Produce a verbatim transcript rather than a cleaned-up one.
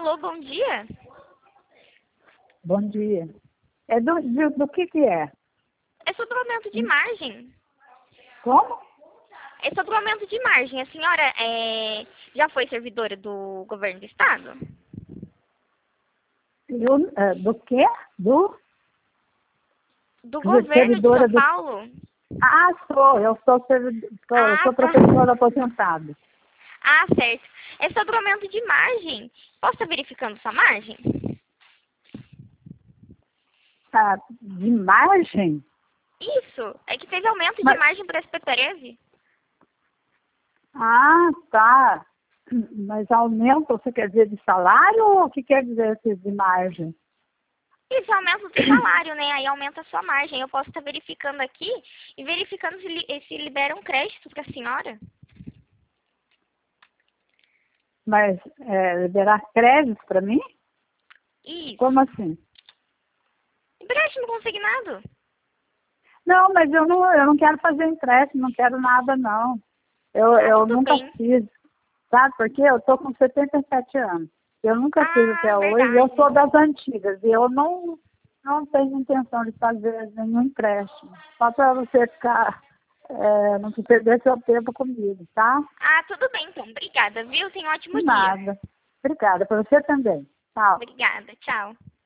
Alô, bom dia. Bom dia. É do, do, do que que é? É sobre o aumento de margem. Como? É sobre o aumento de margem. A senhora é, já foi servidora do governo do estado? Eu, é, do quê? Do? Do Do governo de servidora São do... Paulo? Ah, sou. Eu sou, servidor, sou, eu Ah, sou tá. professora aposentada. Ah, certo. É sobre o aumento de margem. Posso estar verificando sua margem? Tá, de margem? Isso. É que teve aumento de Mas, margem para S P treze. ah, tá. Mas aumento, você quer dizer de salário ou o que quer dizer esse de margem? Isso, aumento do salário, né? Aí aumenta a sua margem. Eu posso estar verificando aqui e verificando se, li- se libera um crédito para a senhora. Mas é, liberar crédito para mim? Isso. Como assim? Empréstimo consignado. Não, mas eu não, eu não quero fazer empréstimo, não quero nada, não. Eu, Ah, eu tudo nunca bem. fiz, sabe? Porque eu estou com setenta e sete anos. Eu nunca fiz Ah, até hoje. Eu verdade. sou das antigas e eu não, não tenho intenção de fazer nenhum empréstimo. Só para você ficar, é, não se perder seu tempo comigo, tá? Ah, tudo bem então. Obrigada, viu? Tenha um ótimo dia. Nada. Obrigada. Para você também. Tchau. Obrigada. Tchau.